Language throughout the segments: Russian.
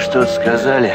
что-то сказали?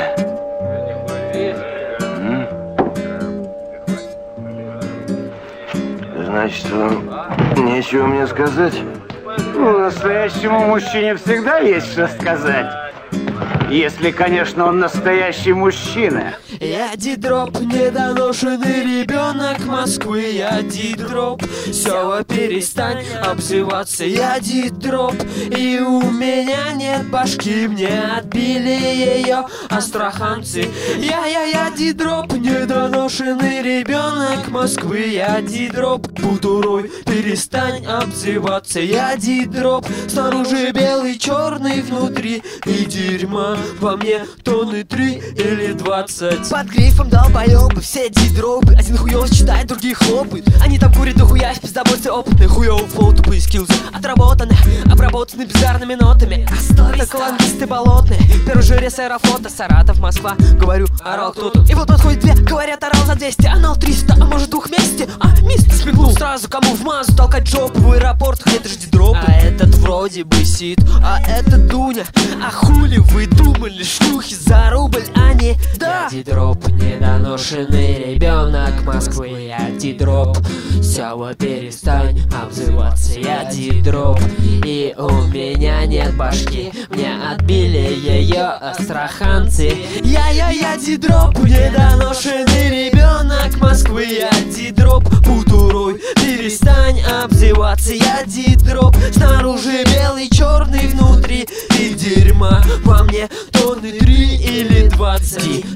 Значит, вам нечего мне сказать? Ну, настоящему мужчине всегда есть что сказать. Если, конечно, он настоящий мужчина. Я дидроп, недоношенный ребенок Москвы. Я дидроп, Сёва, перестань обзываться. Я дидроп, и у меня нет башки. Мне отбили ее астраханцы. Я дидроп, недоношенный ребенок Москвы. Я дидроп, Бутурой, перестань обзываться. Я дидроп, снаружи белый, черный внутри. И дерьма во мне тонны 3 или 20. Под грифом долбоёбы, все дидропы. Один хуёв читает, другие хлопают. Они там курят дохуя, пиздобольцы опытные. Хуёвый флоу, тупые скиллзы отработаны, обработаны bizarными нотами. Аквалангисты болотные, первый жрец аэрофлота. Саратов, Москва, говорю, орал кто-то. И вот подходит две, говорят, орал за 200. Анал 300, а может двух вместе? А, мист смекнул сразу, кому в мазу толкать жопу в аэропортах. Это ж дидропы. А этот вроде бы сид, а это Дуня. А хули вы думали, шлюхи за рубль, а не да? Я дидроп, недоношенный ребенок Москвы. Я дидроп, Сёва, перестань обзываться. Я дидроп, и у меня нет башки. Мне отбили ее астраханцы. Я дидроп, недоношенный ребенок Москвы. Я дидроп, Бутурой, перестань обзываться. Я дидроп, снаружи белый, черный внутри. И дерьма во мне тонны 3 или 20.